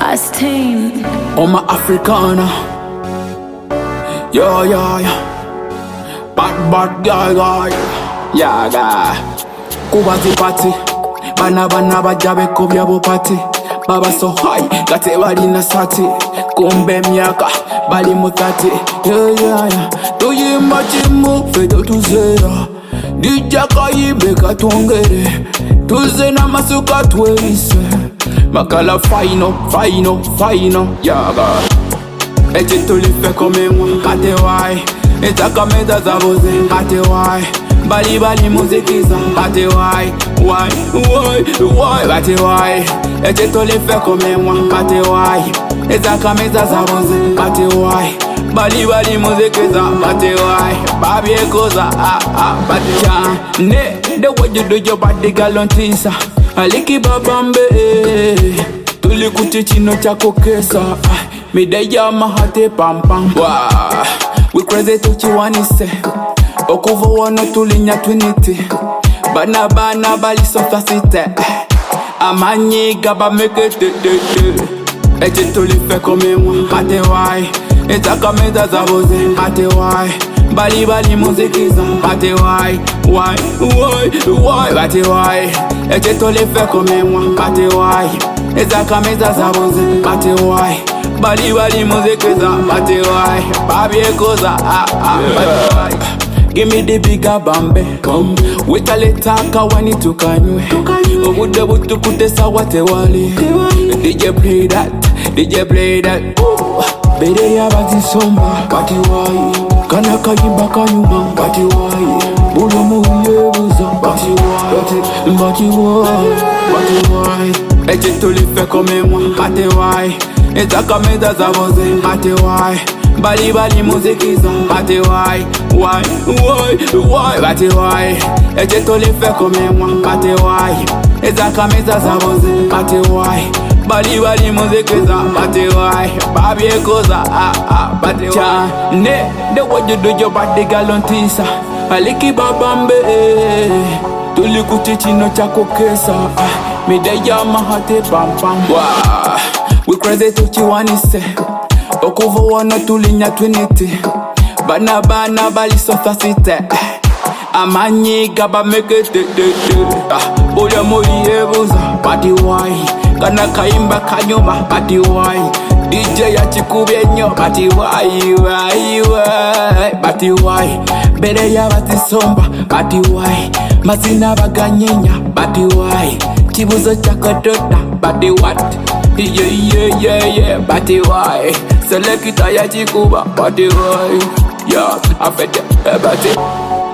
Astain. Oh my Africana. Yeah, yeah, yeah. Bad guy, guy. Yeah, guy. Kubazi party. Bana bajabe kubya bo party. Baba so high, gate bali na sati. Kumbe miaka, bali mutati. Yeah, yeah, yeah. Tuyimba chimu, fedo tuzera. Dijaka yibeka tuongere. Tuze na masuka tuelise. Makala final, yaga. Eti tulife kome mwa, kate wai. Etaka meza za boze, kate wai. Bali muzikiza, kate wai. Why, kate wai. Eti tulife kome mwa, kate wai. Etaka meza za boze, kate wai. Bali muzikiza, kate wai. Babi ekoza, bati chan. Ne, the way you do your body girl on tisa. Aliki babambe, tulikuti chino chako kesa. Mideya mahate pam pam. We crazy tuchiwanise. Okuvo wano tulinya twiniti. Bana bali sofasite. Amanyi gaba meke te. Eche tulife kome mwa kate wai. Etaka meza za boze kate wai. Bali muzikiza kate wai. Why, kate wai. Eche tulife kome mwa kate wai. Etaka meza za boze kate wai. Bali muzikiza kate wai. Babi ekoza kate wai. Give me the bigger bambe. Wita letaka wani tukanywe. Obude butu kutesa wate wali. DJ play that. Bede ya bati somba kati wai. Kana kayimba kanyuma kati wai. Bulu muye buza kati wai. Eche tulife kome mwa kati wai. Etaka meza za boze kati wai. Bali muzikiza kati wai. Why, kati wai. Eche tulife kome mwa kati wai. Etaka meza za boze kati wai. Bali muzikiza kati wai. Babi ekoza kati wai. Ne, the way you do your body girl on tisa. Aliki babambe, tulikuti chino chako kesa. Mideya mahate pam pam. We crazy tuchiwanise. Okuvo wano tulinya twiniti. Bana bali sofasite. Amanyi gaba meke te. Boya moyi ebuza kati wai. Kana kaimba kanyuma kati wai. DJ ya chikubye nyo kati wai. Kati wai. Bere ya bati somba kati wai. Mazina baganyenya kati wai. Chibuzo chakotota kati what? Yeah, kati wai. Selekita ya chikuba kati wai. Yeah, afete bati.